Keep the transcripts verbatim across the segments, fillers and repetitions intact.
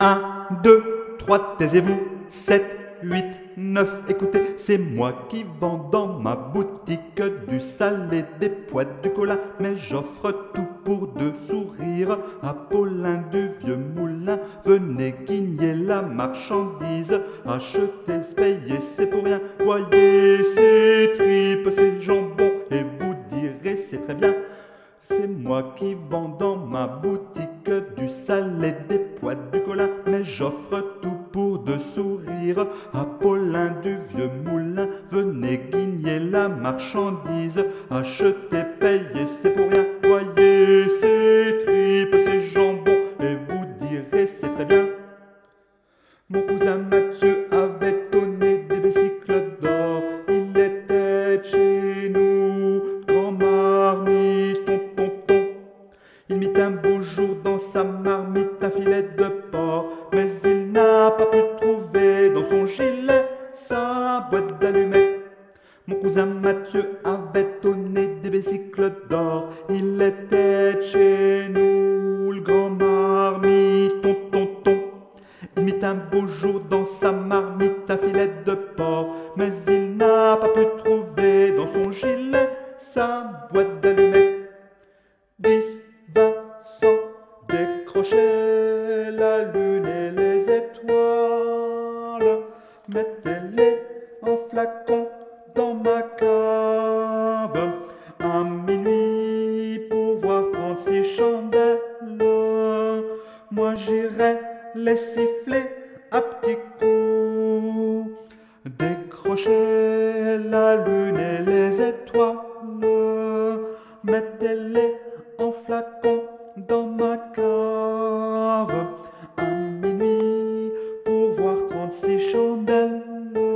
Un, deux, trois, taisez-vous. Sept, huit, neuf, écoutez, c'est moi qui vends dans ma boutique du salé, des pois, du cola, mais j'offre tout pour deux sourires. À Paulin du vieux moulin, venez guigner la marchandise. Achetez, payez, c'est pour rien. Voyez ces tripes, ces jambons, et vous direz c'est très bien. C'est moi qui vends dans ma boutique du salé, des pois, du cola, mais j'offre tout pour deux sourires. À Paulin du vieux moulin, venez guigner la marchandise. Achetez, payez, c'est pour rien. Voyez ces tripes, ces jambons, et vous direz c'est très bien. Mon cousin Mathieu avait donné des bicycles d'or. Il était chez nous, grand marmiton, tonton. Il mit un beau jour dans sa marmite un filet de porc, mais il n'a pas pu trouver dans son gilet sa boîte d'allumettes. Mon cousin Mathieu avait donné des bicycles d'or. Il était chez nous, le grand marmiton, tonton. Il mit un beau jour dans sa marmite un filet de porc, mais il n'a pas pu trouver dans son gilet sa boîte d'allumettes. Dix, vingt, cent, décrochez la lune et les étoiles, mettez-les en flacon dans ma cave. À minuit pour voir trente-six chandelles, moi j'irai les siffler à petits coups. Décrochez la lune et les étoiles, mettez-les en flacon dans ma cave. À minuit pour voir trente-six chandelles,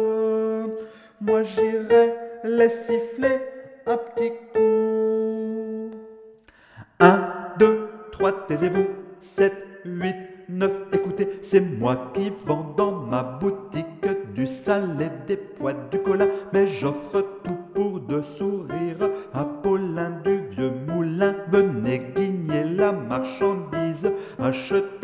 moi j'irai les siffler à petits coups. Un, deux, trois, taisez-vous. Sept, huit, neuf, écoutez, c'est moi qui vends dans ma boutique du salé, des pois, du cola, mais j'offre tout pour deux sourires. À Paulin du vieux moulin, venez guigner la marchandise. Achetez